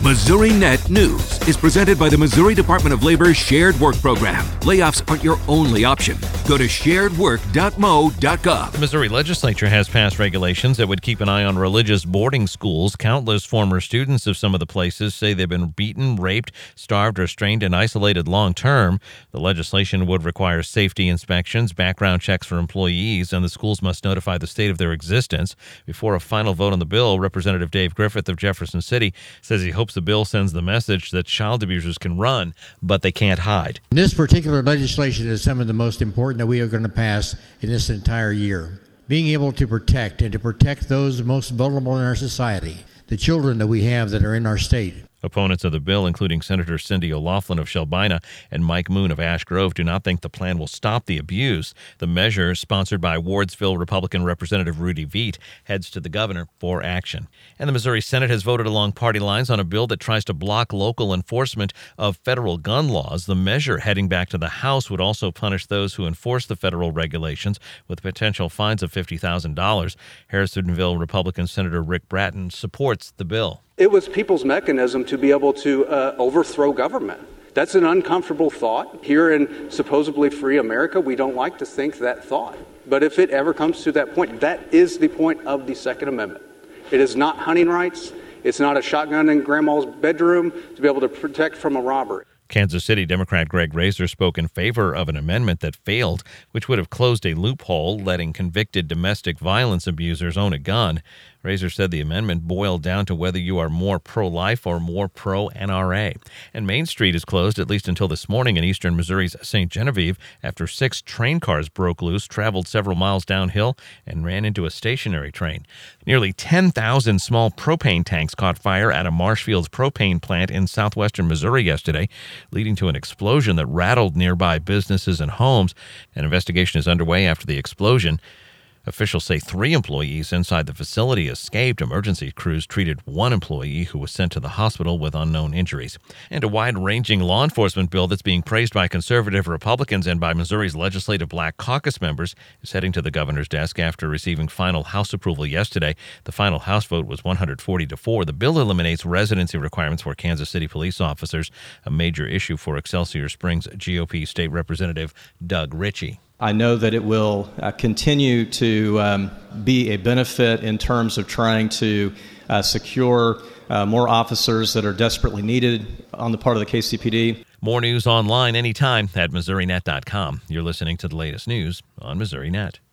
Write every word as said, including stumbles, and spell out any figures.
MissouriNet News is presented by the Missouri Department of Labor's Shared Work Program. Layoffs aren't your only option. Go to shared work dot m o dot gov. The Missouri legislature has passed regulations that would keep an eye on religious boarding schools. Countless former students of some of the places say they've been beaten, raped, starved, restrained, and isolated long term. The legislation would require safety inspections, background checks for employees, and the schools must notify the state of their existence. Before a final vote on the bill, Representative Dave Griffith of Jefferson City says he hopes the bill sends the message that child abusers can run, but they can't hide. This particular legislation is some of the most important that we are going to pass in this entire year. Being able to protect and to protect those most vulnerable in our society, the children that we have that are in our state. Opponents of the bill, including Senator Cindy O'Loughlin of Shelbina and Mike Moon of Ash Grove, do not think the plan will stop the abuse. The measure, sponsored by Wardsville Republican Representative Rudy Veit, heads to the governor for action. And the Missouri Senate has voted along party lines on a bill that tries to block local enforcement of federal gun laws. The measure heading back to the House would also punish those who enforce the federal regulations with potential fines of fifty thousand dollars. Harrisonville Republican Senator Rick Bratton supports the bill. It was people's mechanism to be able to uh, overthrow government. That's an uncomfortable thought. Here in supposedly free America, we don't like to think that thought. But if it ever comes to that point, that is the point of the Second Amendment. It is not hunting rights. It's not a shotgun in grandma's bedroom to be able to protect from a robbery. Kansas City Democrat Greg Razor spoke in favor of an amendment that failed, which would have closed a loophole letting convicted domestic violence abusers own a gun. Razor said the amendment boiled down to whether you are more pro-life or more pro-N R A. And Main Street is closed at least until this morning in eastern Missouri's Saint Genevieve after six train cars broke loose, traveled several miles downhill, and ran into a stationary train. Nearly ten thousand small propane tanks caught fire at a Marshfields propane plant in southwestern Missouri yesterday, leading to an explosion that rattled nearby businesses and homes. An investigation is underway after the explosion. Officials say three employees inside the facility escaped. Emergency crews treated one employee who was sent to the hospital with unknown injuries. And a wide-ranging law enforcement bill that's being praised by conservative Republicans and by Missouri's legislative Black Caucus members is heading to the governor's desk after receiving final House approval yesterday. The final House vote was one hundred forty to four. The bill eliminates residency requirements for Kansas City police officers, a major issue for Excelsior Springs G O P State Representative Doug Ritchie. I know that it will uh, continue to um, be a benefit in terms of trying to uh, secure uh, more officers that are desperately needed on the part of the K C P D. More news online anytime at Missouri Net dot com. You're listening to the latest news on Missouri Net.